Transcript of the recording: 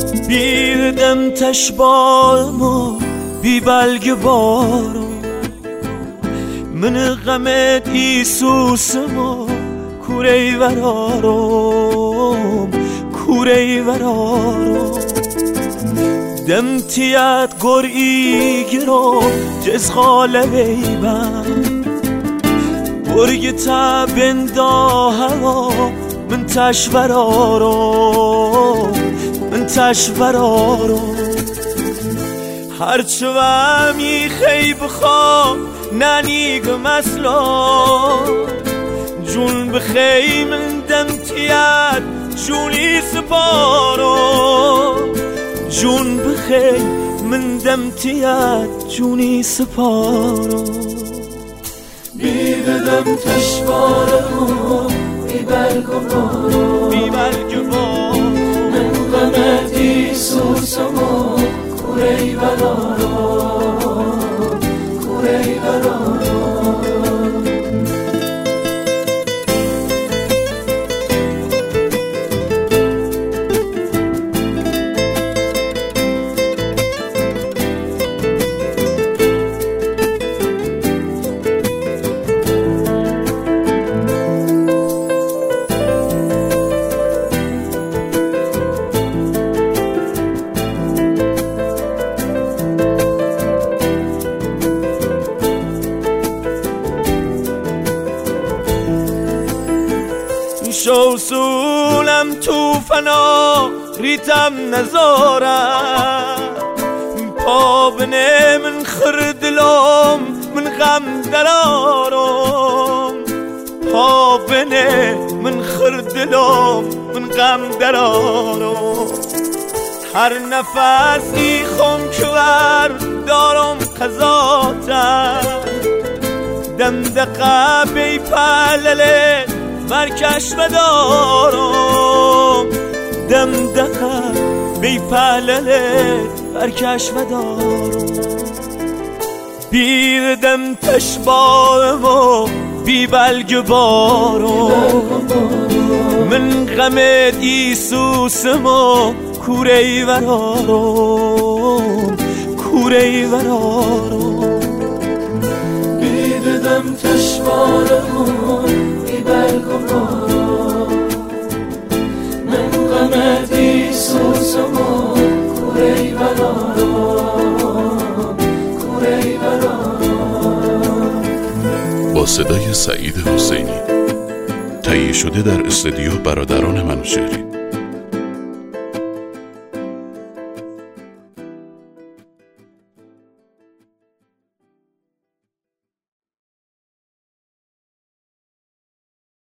بیردم تشبارم بی بلگ بارم من غمت ایسوسم کوری ورارم کوری ورارم دم تیت گر ایگرم جز خاله بیبم برگ تبن داهوا من تشورارم من تشورارم هرچه ومی خیب خواه ننیگ مسلا جون بخی من دم تیت جونی سپارم جون بخی من دم تیت جونی سپارم بیدم تشوارم بی بلگ و بارم بی بلگ و بارم من غمت ایسوسم کوری ورارم کوری ورارم شوسولم تو فنا ریتم نزارم پا بنه من خردلم من غم درارم پا بنه من خردلم من غم درارم هر نفسی خم کور دارم قضاتم دم دقه بی پلله برکش بدارم دم دقه بی پلله برکش بدارم بیردم تشبارم و بی بلگ بارم من غمت ایسوسم و کوری ورارم کوری ورارم بیردم تشبارم بی بلگ و بارم من غمت ایسوسم کوری ورارم کوری ورارم. با صدای سعید حسینی تهیه شده در استودیو برادران منوچهری.